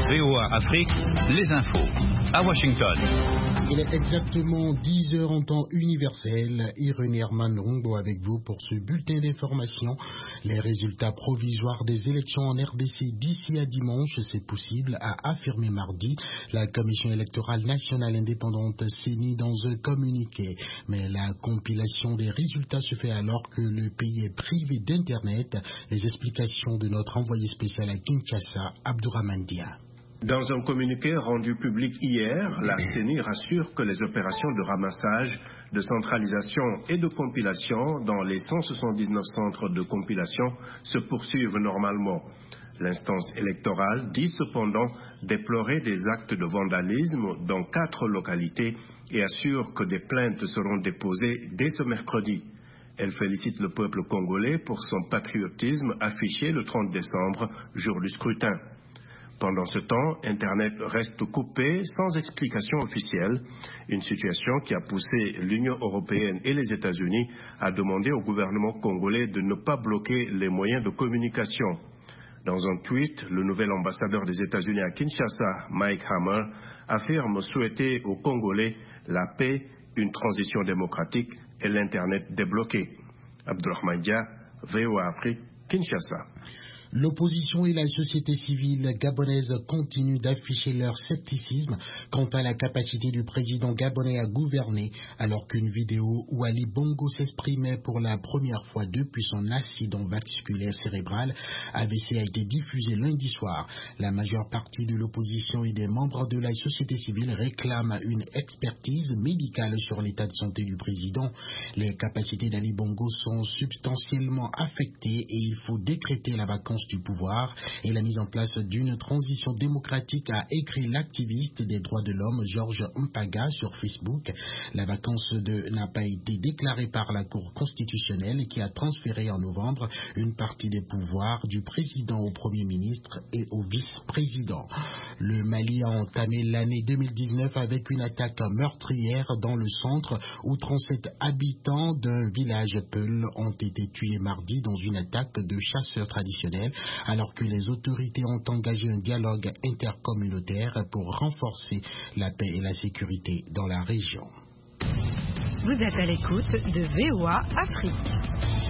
VOA Afrique, les infos. À Washington. Il est exactement 10 heures en temps universel. Irene Herman Rombo avec vous pour ce bulletin d'information. Les résultats provisoires des élections en RDC d'ici à dimanche, c'est possible, a affirmé mardi la Commission électorale nationale indépendante CENI dans un communiqué. Mais la compilation des résultats se fait alors que le pays est privé d'Internet. Les explications de notre envoyé spécial à Kinshasa, Abdourahmane Dia. Dans un communiqué rendu public hier, la CENI rassure que les opérations de ramassage, de centralisation et de compilation dans les 179 centres de compilation se poursuivent normalement. L'instance électorale dit cependant déplorer des actes de vandalisme dans 4 localités et assure que des plaintes seront déposées dès ce mercredi. Elle félicite le peuple congolais pour son patriotisme affiché le 30 décembre, jour du scrutin. Pendant ce temps, Internet reste coupé sans explication officielle, une situation qui a poussé l'Union européenne et les États-Unis à demander au gouvernement congolais de ne pas bloquer les moyens de communication. Dans un tweet, le nouvel ambassadeur des États-Unis à Kinshasa, Mike Hammer, affirme souhaiter aux Congolais la paix, une transition démocratique et l'Internet débloqué. Abdourahmane Dia, VOA Afrique, Kinshasa. L'opposition et la société civile gabonaise continuent d'afficher leur scepticisme quant à la capacité du président gabonais à gouverner, alors qu'une vidéo où Ali Bongo s'exprimait pour la première fois depuis son accident vasculaire cérébral AVC a été diffusée lundi soir. La majeure partie de l'opposition et des membres de la société civile réclament une expertise médicale sur l'état de santé du président. Les capacités d'Ali Bongo sont substantiellement affectées et il faut décréter la vacance du pouvoir et la mise en place d'une transition démocratique, a écrit l'activiste des droits de l'homme Georges Mpaga sur Facebook. La vacance n'a pas été déclarée par la Cour constitutionnelle qui a transféré en novembre une partie des pouvoirs du président au Premier ministre et au vice-président. Le Mali a entamé l'année 2019 avec une attaque meurtrière dans le centre où 37 habitants d'un village Peul ont été tués mardi dans une attaque de chasseurs traditionnels, alors que les autorités ont engagé un dialogue intercommunautaire pour renforcer la paix et la sécurité dans la région. Vous êtes à l'écoute de VOA Afrique.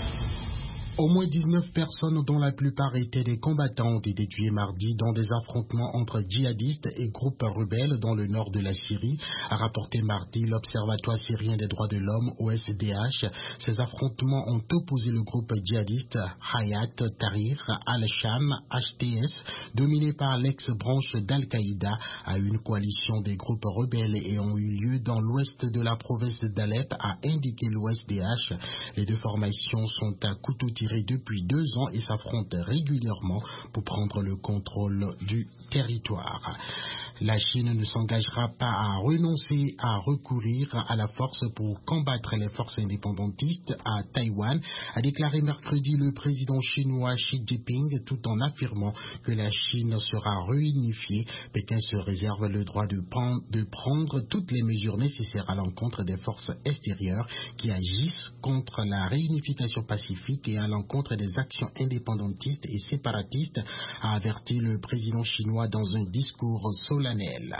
Au moins 19 personnes, dont la plupart étaient des combattants, ont été tuées mardi dans des affrontements entre djihadistes et groupes rebelles dans le nord de la Syrie, a rapporté mardi l'Observatoire syrien des droits de l'homme, OSDH. Ces affrontements ont opposé le groupe djihadiste Hayat Tahrir al-Sham, HTS, dominé par l'ex-branche d'Al-Qaïda, à une coalition des groupes rebelles et ont eu lieu dans l'ouest de la province d'Alep, a indiqué l'OSDH. Les deux formations sont à couteau tiré depuis 2 ans et s'affrontent régulièrement pour prendre le contrôle du territoire. La Chine ne s'engagera pas à renoncer à recourir à la force pour combattre les forces indépendantistes à Taïwan, a déclaré mercredi le président chinois Xi Jinping, tout en affirmant que la Chine sera réunifiée. Pékin se réserve le droit de prendre toutes les mesures nécessaires à l'encontre des forces extérieures qui agissent contre la réunification pacifique et à l'encontre des actions indépendantistes et séparatistes, a averti le président chinois dans un discours solennel.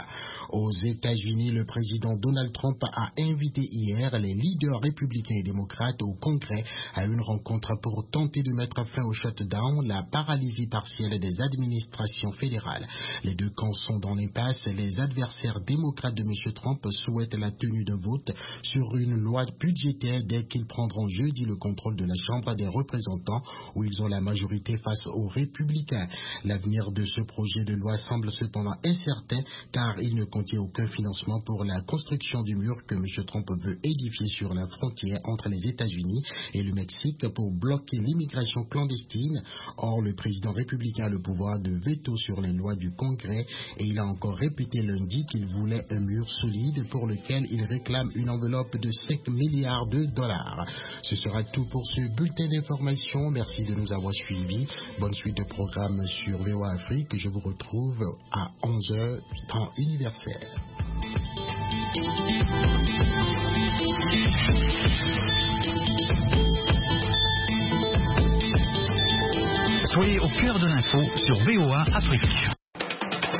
Aux États-Unis, le président Donald Trump a invité hier les leaders républicains et démocrates au Congrès à une rencontre pour tenter de mettre fin au shutdown, la paralysie partielle des administrations fédérales. Les deux camps sont dans l'impasse. Les adversaires démocrates de M. Trump souhaitent la tenue d'un vote sur une loi budgétaire dès qu'ils prendront jeudi le contrôle de la Chambre des représentants, où ils ont la majorité face aux républicains. L'avenir de ce projet de loi semble cependant incertain, car il ne contient aucun financement pour la construction du mur que M. Trump veut édifier sur la frontière entre les États-Unis et le Mexique pour bloquer l'immigration clandestine. Or, le président républicain a le pouvoir de veto sur les lois du Congrès et il a encore répété lundi qu'il voulait un mur solide pour lequel il réclame une enveloppe de 5 milliards de dollars. Ce sera tout pour ce bulletin d'information. Merci de nous avoir suivis. Bonne suite de programme sur VOA Afrique. Je vous retrouve à 11h. Temps universel. Soyez au cœur de l'info sur VOA Afrique.